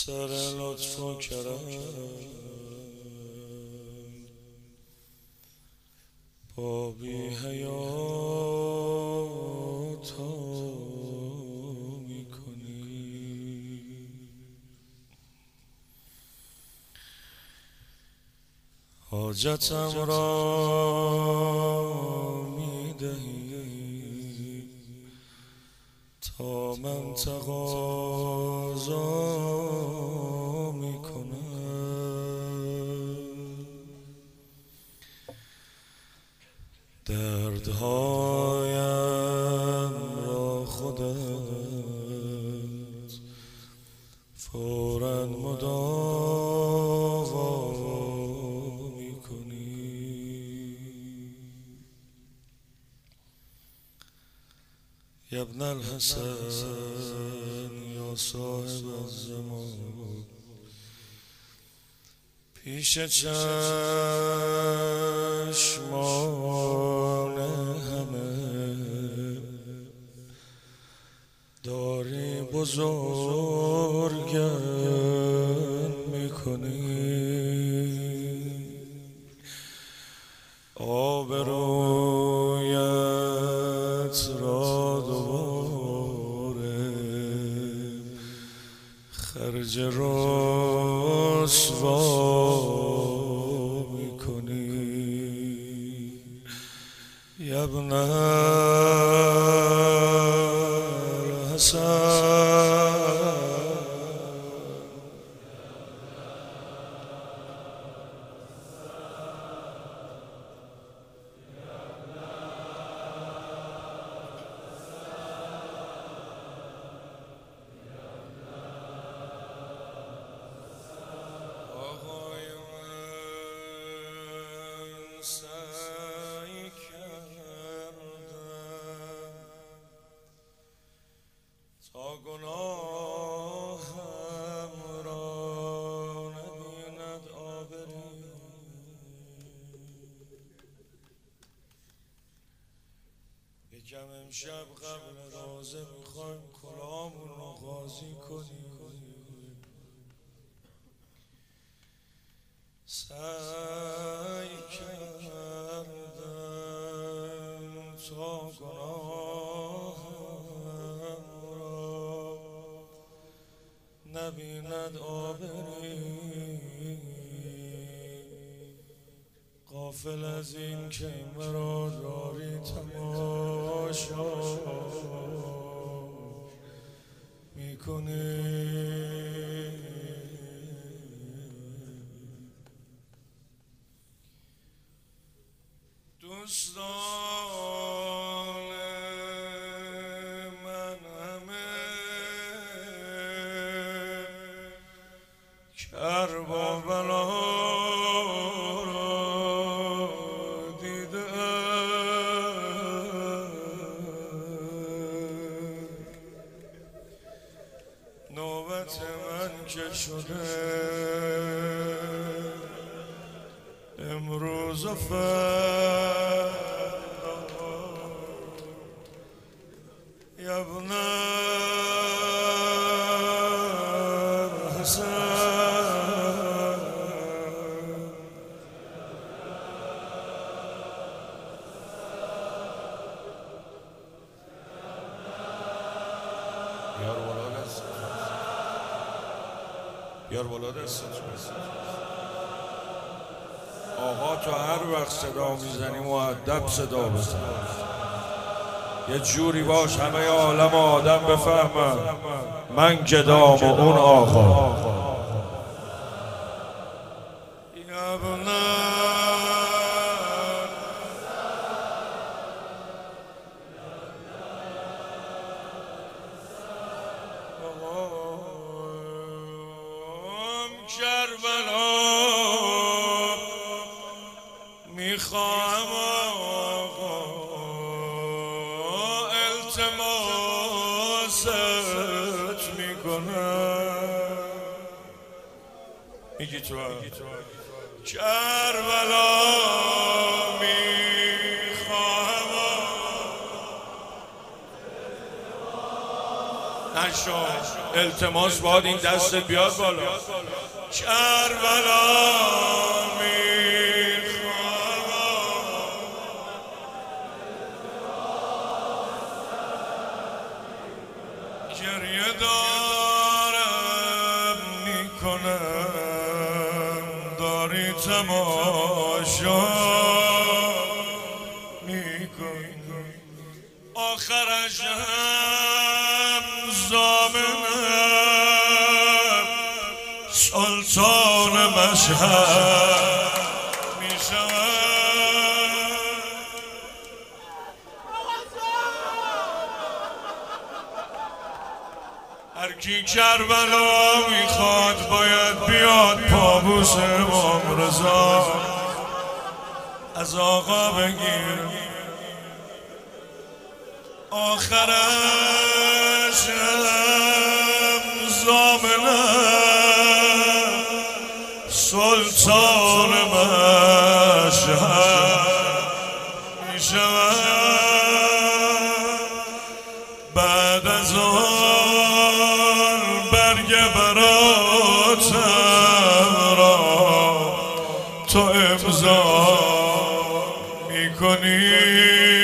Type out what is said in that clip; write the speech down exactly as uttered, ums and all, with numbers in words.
سر لطف و کرم با بی حیاتا میکنی، حاجتم را میدهی تا من تقاضا میکنم. دردهایم را خودت فوراً مداوا میکنی. یا ابن الحسن یا صاحب الزمان، پیش چشمان همه داری بزرگم میکنی. آبرویت را دوباره خرج رسوا میکنی. یا ابن الحسن سعی کردم تا گناهم را نبیند آبری. یکم امشب قبل روزه میخوایم کلامون رو قاضی کنیم. سعی کردم تا گناهم را نبیند آبری، غافل از این که مرا داری تماشا میکنی. دوستان من همه کرب و بلا را دیدند، نوبت من که شده امروز و فردا. یا ابن الحسن بیار بالا دست، بیار بالا دست. آقا تو هر وقت صدا میزنی مؤدب صدا بزن، یه جوری باش همه عالم آدم بفهمن من گدام و اون آقا. یا ابن کربلا میخواهم آقا التماست میکنم. میگی تو کربلا میخواهم نشو التماس باید این دستت بیاد بالا. کربلا گریه دارم میکنم داری تماشا میکنم آخرش هم زامنم سلطان مشهد میشم. هر کی کربلا میخواد باید بیاد پابوس امام رضا از آقا بگیر. آخرش هم زامنم سلطان مشهد میشود. بعد از آن برگ براتم را تو امضا میکنی.